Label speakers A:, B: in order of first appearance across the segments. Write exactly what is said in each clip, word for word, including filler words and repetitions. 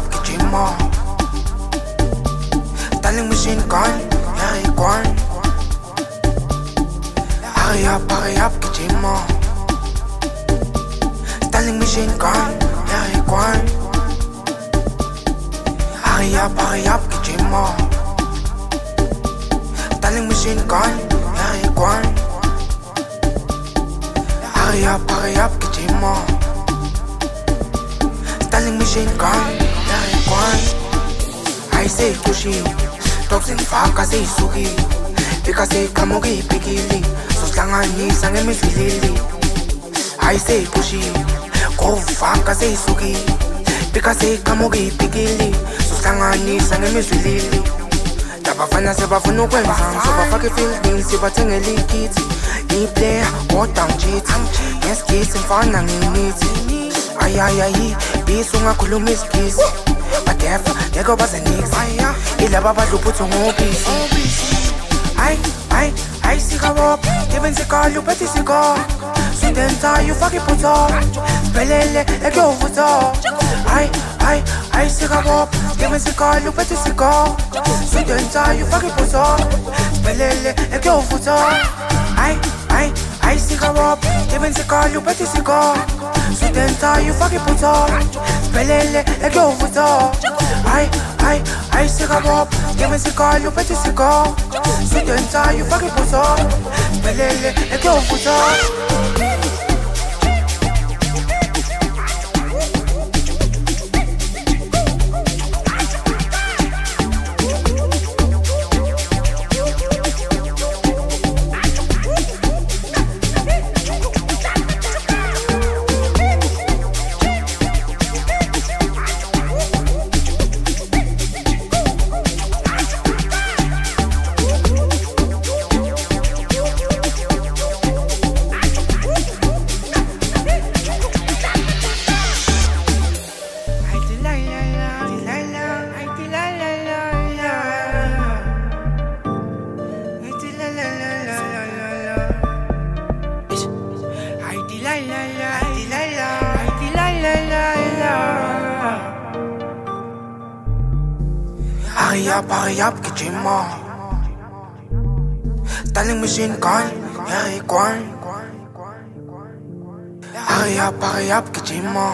A: up, gijima. Styling machine gun, hurry gun. Hurry up, hurry up, gijima. Styling machine gun, hurry gun. Hurry up, hurry up, gijima. Styling machine gun, hurry gun. Hurry up, hurry up, gijima. Styling machine gun, hurry gun. I say pushy, talks in fuck, I say suki. Because they come okay, pickily. So slang on knees and me feel. I say pushy, go fuck, I say suki. Because they come okay, pickily. So slang on knees and me feel. Tabafana se bafuno kwenza, so bafake feelings, si batenge likiti. Ni player, what I'm cheating. Yes, kids and fun and need. Ay ay ay, bisu ngakhuluma isigisi. Badefa, leko bazenix. Ilaba badluputho ngobisi. Ay ay ay sikabop, even sikalu peti siko. Sudenta you fucking put up. Spelele ekyo vuto. Ay ay ay sikabop, even sikalu peti siko. Sudenta you fucking put up. Spelele ekyo vuto. Ay ay ay sikabop, even sikalu peti siko. Sudenta you fucking put up. Spelele ekyo vuto. Ay ay ay sikabop, even sikalu peti siko. Sudenta you fucking put up. Spelele ekyo vuto. Hurry up, hurry up, gijima. Styling machine gun, hurry gun. Hurry up, hurry up, gijima.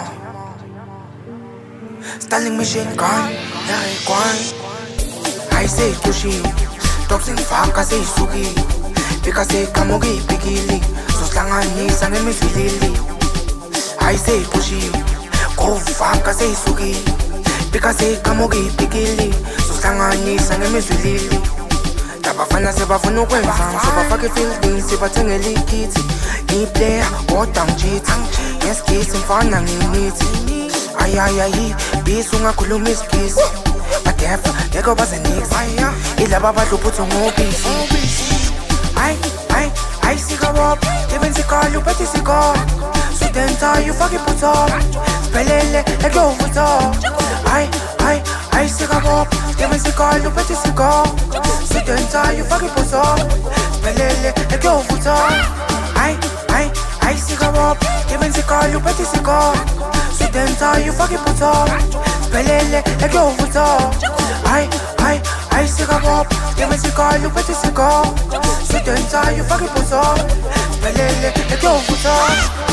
A: Styling machine gun, hurry gun. I say pushy, talks in fuck, I say suki. Because they come okay, pickily. So slang on knees and me feel. I say pushy, go fuck, I say suki. Because they come okay, pickily. Slang on knees and me feel. Tabafana se bafuno kwenza, so bafake feelings, si batenge likiti. Ni player, what I'm cheating. Yes, kids and fun and need. Ay ay ay, bisu ngakhuluma isigisi. Badefa, leko bazenix. Ilaba badluputho ngobisi. Ay ay ay sikabop, even sikalu peti siko. Sudenta you fucking put up. Spelele ekyo vuto. Ay ay ay sikabop, even sikalu peti siko. Sudenta you fucking put up. Spelele ekyo vuto. Ay ay ay sikabop, even sikalu peti siko. Sudenta you fucking put up. Spelele ekyo vuto. Ay ay ay sikabop, even sikalu peti siko. Sudenta you fucking put up. Spelele ekyo vuto.